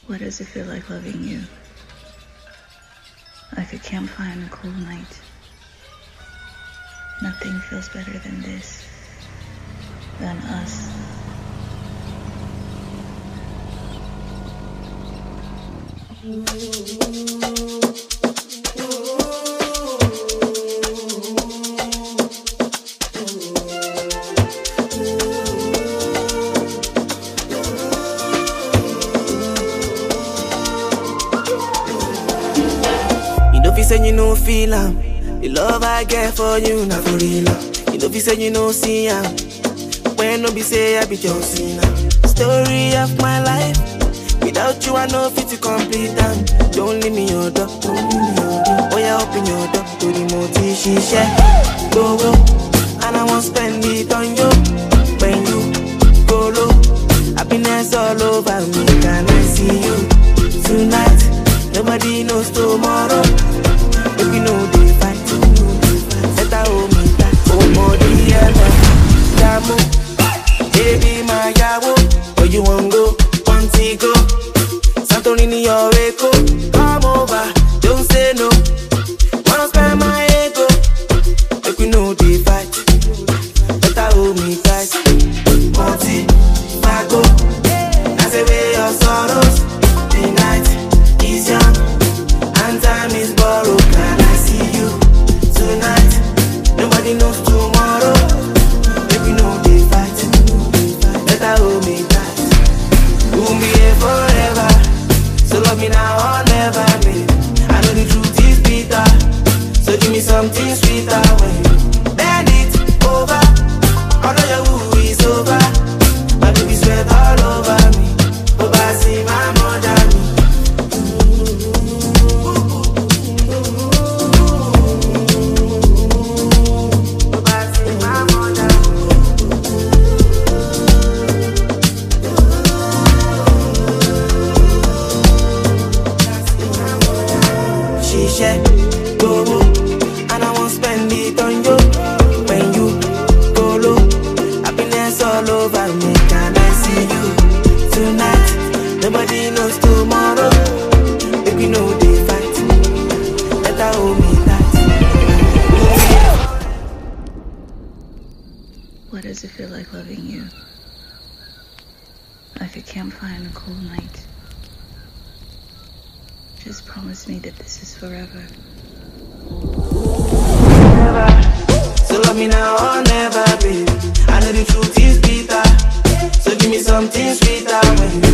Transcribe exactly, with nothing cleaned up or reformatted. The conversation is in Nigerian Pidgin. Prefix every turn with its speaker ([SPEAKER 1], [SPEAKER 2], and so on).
[SPEAKER 1] What does it feel like loving you? Like a campfire on a cold night. Nothing feels better than this, than us.
[SPEAKER 2] If you say you no feel am, the love I get for you not for real. You know if you say you no see am, when no be say I be just seen am. Story of my life, without you I no fit to complete am. Don't leave me your door, don't leave me your door. Oh yeah, open your door to the multi she share. Go go, and I won't spend it on you. When you go low, happiness all over me. Can I see you tonight? Nobody knows tomorrow. If we know they fight, better hold me tight. Oh, more the ever, Jamo, baby, my yawo. Where you want go, want to go? Santorini, your echo. Come over, don't say no. Wanna spend my ego? If we know they fight, better hold me tight. Monty, Mago, that's away your sorrows. The night is young, and time is borrowed. Can I see you tonight? Nobody knows tomorrow. If we know they fight, better hold me tight. We'll be here forever, so love me now or never, babe. I know the truth is bitter, so give me something sweeter. When you bend it over, all of your woo is over. My baby sweat all over me. Hope I see my mother me. She share, go go, and I won't spend it on you. When you go low, happiness all over me. Can I see you tonight? Nobody knows tomorrow. If we know they fight, better hold me tight.
[SPEAKER 1] What does it feel like loving you? Like a campfire on a cold night. Just promise me that this is forever.
[SPEAKER 2] So love me now or never, baby. I know the truth is bitter, so give me something sweeter. When you